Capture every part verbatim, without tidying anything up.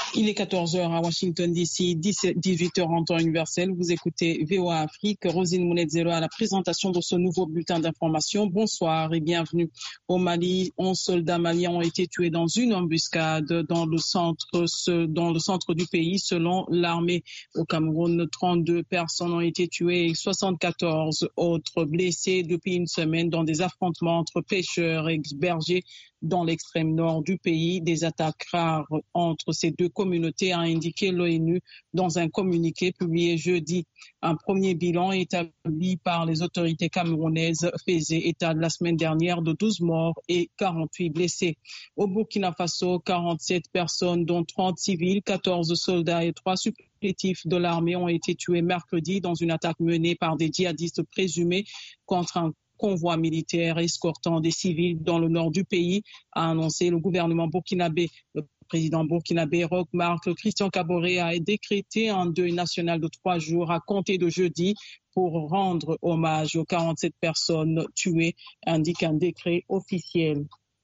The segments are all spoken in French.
Il est quatorze heures à Washington D C, dix-huit heures en temps universel. Vous écoutez V O A Afrique. Rosine Mounedzelo à la présentation de ce nouveau bulletin d'information. Bonsoir et bienvenue. Au Mali, onze soldats maliens ont été tués dans une embuscade dans le centre, dans le centre du pays, selon l'armée. Au Cameroun, trente-deux personnes ont été tuées et soixante-quatorze autres blessées depuis une semaine dans des affrontements entre pêcheurs et bergers dans l'extrême nord du pays. Des attaques rares entre ces deux communautés, a indiqué l'ONU dans un communiqué publié jeudi. Un premier bilan établi par les autorités camerounaises faisait état de la semaine dernière de douze morts et quarante-huit blessés. Au Burkina Faso, quarante-sept personnes, dont trente civils, quatorze soldats et trois supplétifs de l'armée ont été tués mercredi dans une attaque menée par des djihadistes présumés contre un convoi militaire escortant des civils dans le nord du pays, a annoncé le gouvernement burkinabé. Le président burkinabé Roch Marc Christian Kaboré a décrété un deuil national de trois jours à compter de jeudi pour rendre hommage aux quarante-sept personnes tuées, indique un décret officiel.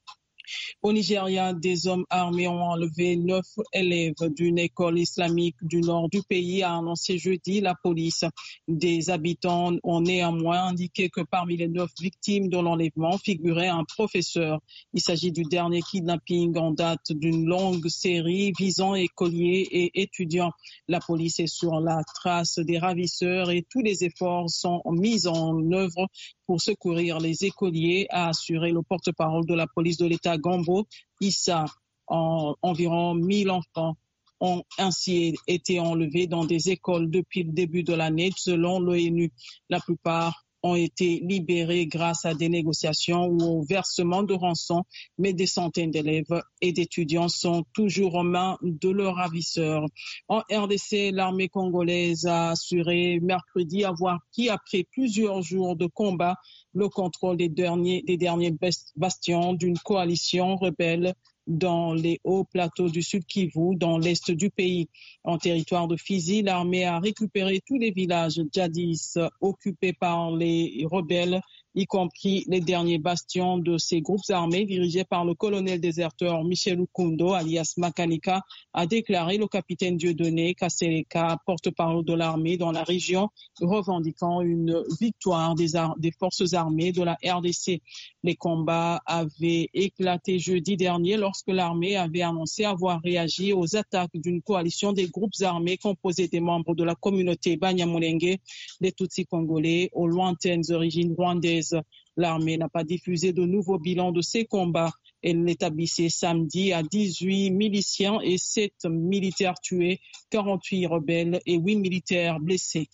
Au Nigeria, des hommes armés ont enlevé neuf élèves d'une école islamique du nord du pays, a annoncé jeudi la police. Des habitants ont néanmoins indiqué que parmi les neuf victimes de l'enlèvement figurait un professeur. Il s'agit du dernier kidnapping en date d'une longue série visant écoliers et étudiants. La police est sur la trace des ravisseurs et tous les efforts sont mis en œuvre pour secourir les écoliers, a assuré le porte-parole de la police de l'État Gambo, Issa. En, environ mille enfants ont ainsi été enlevés dans des écoles depuis le début de l'année, selon l'ONU. La plupart ont été libérés grâce à des négociations ou au versement de rançon, mais des centaines d'élèves et d'étudiants sont toujours aux mains de leurs ravisseurs. En R D C, l'armée congolaise a assuré mercredi avoir pris, après plusieurs jours de combat, le contrôle des derniers, des derniers bastions d'une coalition rebelle dans les hauts plateaux du Sud Kivu, dans l'est du pays. En territoire de Fizi, l'armée a récupéré tous les villages jadis occupés par les rebelles, y compris les derniers bastions de ces groupes armés dirigés par le colonel déserteur Michel Ukundo, alias Makanika, a déclaré le capitaine Dieudonné Kassereka, porte-parole de l'armée dans la région, revendiquant une victoire des, ar- des forces armées de la R D C. Les combats avaient éclaté jeudi dernier lorsque l'armée avait annoncé avoir réagi aux attaques d'une coalition des groupes armés composés des membres de la communauté Banyamulenge, des Tutsis congolais aux lointaines origines rwandaises. L'armée n'a pas diffusé de nouveaux bilans de ces combats. Elle l'établissait samedi à dix-huit miliciens et sept militaires tués, quarante-huit rebelles et huit militaires blessés.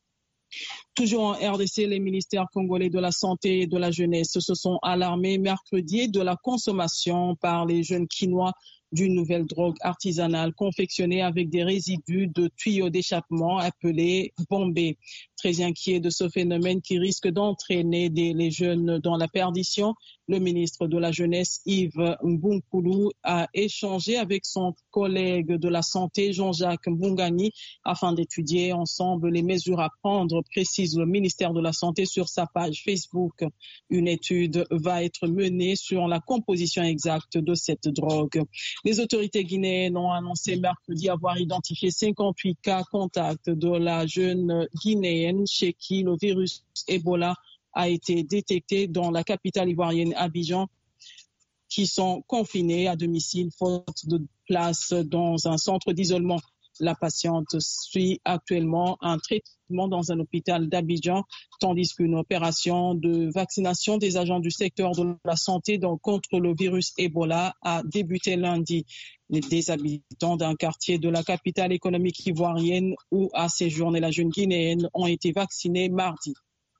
Toujours en R D C, les ministères congolais de la Santé et de la Jeunesse se sont alarmés mercredi de la consommation par les jeunes Kinois d'une nouvelle drogue artisanale confectionnée avec des résidus de tuyaux d'échappement appelés bombés. Très inquiet de ce phénomène qui risque d'entraîner des, les jeunes dans la perdition, le ministre de la Jeunesse, Yves Mbunkulu, a échangé avec son collègue de la Santé, Jean-Jacques Mbungani, afin d'étudier ensemble les mesures à prendre, précise le ministère de la Santé sur sa page Facebook. Une étude va être menée sur la composition exacte de cette drogue. Les autorités guinéennes ont annoncé mercredi avoir identifié cinquante-huit cas contacts de la jeune guinéenne chez qui le virus Ebola a été détecté dans la capitale ivoirienne Abidjan, qui sont confinés à domicile faute de place dans un centre d'isolement. La patiente suit actuellement un traitement dans un hôpital d'Abidjan, tandis qu'une opération de vaccination des agents du secteur de la santé contre le virus Ebola a débuté lundi. Des habitants d'un quartier de la capitale économique ivoirienne où a séjourné la jeune guinéenne ont été vaccinés mardi.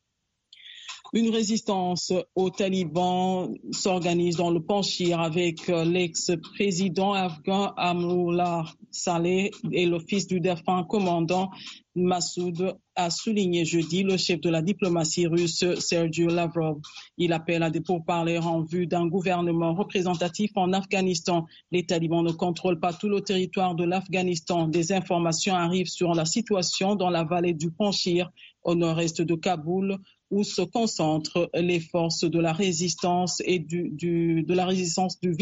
Une résistance aux talibans s'organise dans le Panchir avec l'ex-président afghan Amrullah Saleh et le fils du défunt commandant Massoud, a souligné jeudi le chef de la diplomatie russe Sergei Lavrov. Il appelle à des pourparlers en vue d'un gouvernement représentatif en Afghanistan. Les talibans ne contrôlent pas tout le territoire de l'Afghanistan. Des informations arrivent sur la situation dans la vallée du Panchir, au nord-est de Kaboul, où se concentrent les forces de la résistance et du, du, de la résistance du